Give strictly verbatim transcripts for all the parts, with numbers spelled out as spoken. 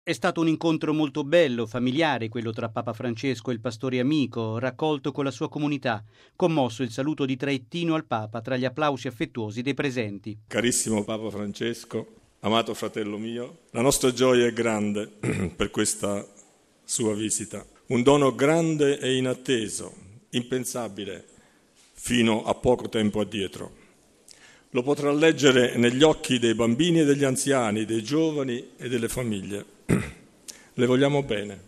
È stato un incontro molto bello, familiare, quello tra Papa Francesco e il pastore amico, raccolto con la sua comunità. Commosso il saluto di Trentino al Papa tra gli applausi affettuosi dei presenti. Carissimo Papa Francesco, amato fratello mio, la nostra gioia è grande per questa sua visita. Un dono grande e inatteso, impensabile fino a poco tempo addietro. Lo potrà leggere negli occhi dei bambini e degli anziani, dei giovani e delle famiglie. Le vogliamo bene.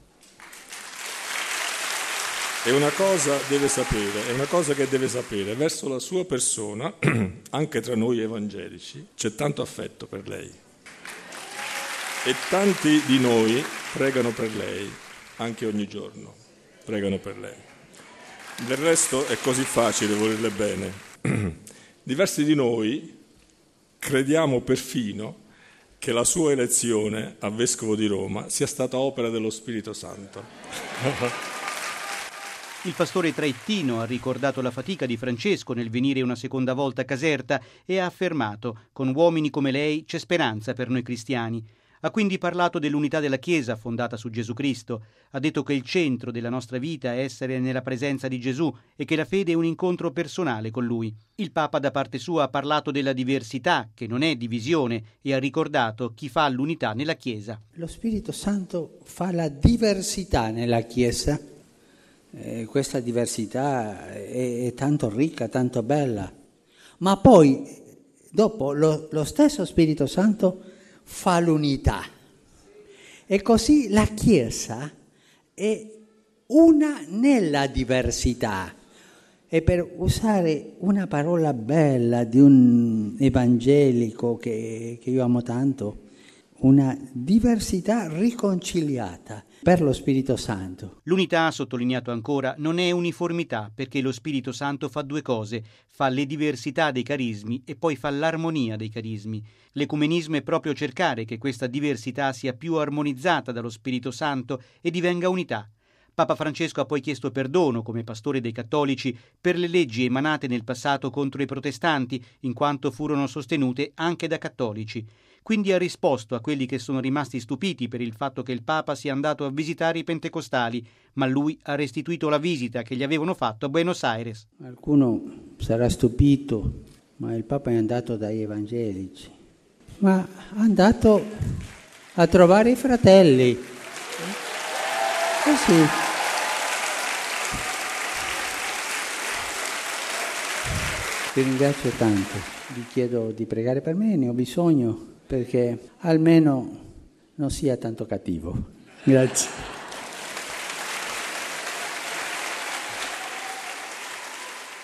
E una cosa deve sapere, è una cosa che deve sapere, verso la sua persona, anche tra noi evangelici, c'è tanto affetto per lei. E tanti di noi pregano per lei, anche ogni giorno, pregano per lei. Del resto è così facile volerle bene. Diversi di noi crediamo perfino che la sua elezione a Vescovo di Roma sia stata opera dello Spirito Santo. Il pastore Trentino ha ricordato la fatica di Francesco nel venire una seconda volta a Caserta e ha affermato: con uomini come lei c'è speranza per noi cristiani. Ha quindi parlato dell'unità della Chiesa fondata su Gesù Cristo. Ha detto che il centro della nostra vita è essere nella presenza di Gesù e che la fede è un incontro personale con Lui. Il Papa da parte sua ha parlato della diversità, che non è divisione, e ha ricordato chi fa l'unità nella Chiesa. Lo Spirito Santo fa la diversità nella Chiesa. Eh, questa diversità è, è tanto ricca, tanto bella. Ma poi, dopo, lo, lo stesso Spirito Santo fa l'unità. E così la Chiesa è una nella diversità. E per usare una parola bella di un evangelico che, che io amo tanto, una diversità riconciliata per lo Spirito Santo. L'unità, ha sottolineato ancora, non è uniformità, perché lo Spirito Santo fa due cose: fa le diversità dei carismi e poi fa l'armonia dei carismi. L'ecumenismo è proprio cercare che questa diversità sia più armonizzata dallo Spirito Santo e divenga unità. Papa Francesco ha poi chiesto perdono, come pastore dei cattolici, per le leggi emanate nel passato contro i protestanti, in quanto furono sostenute anche da cattolici. Quindi ha risposto a quelli che sono rimasti stupiti per il fatto che il Papa sia andato a visitare i pentecostali, ma lui ha restituito la visita che gli avevano fatto a Buenos Aires. Qualcuno sarà stupito, ma il Papa è andato dagli evangelici, ma è andato a trovare i fratelli. Così. Ti ringrazio tanto, vi chiedo di pregare per me, ne ho bisogno, perché almeno non sia tanto cattivo. Grazie.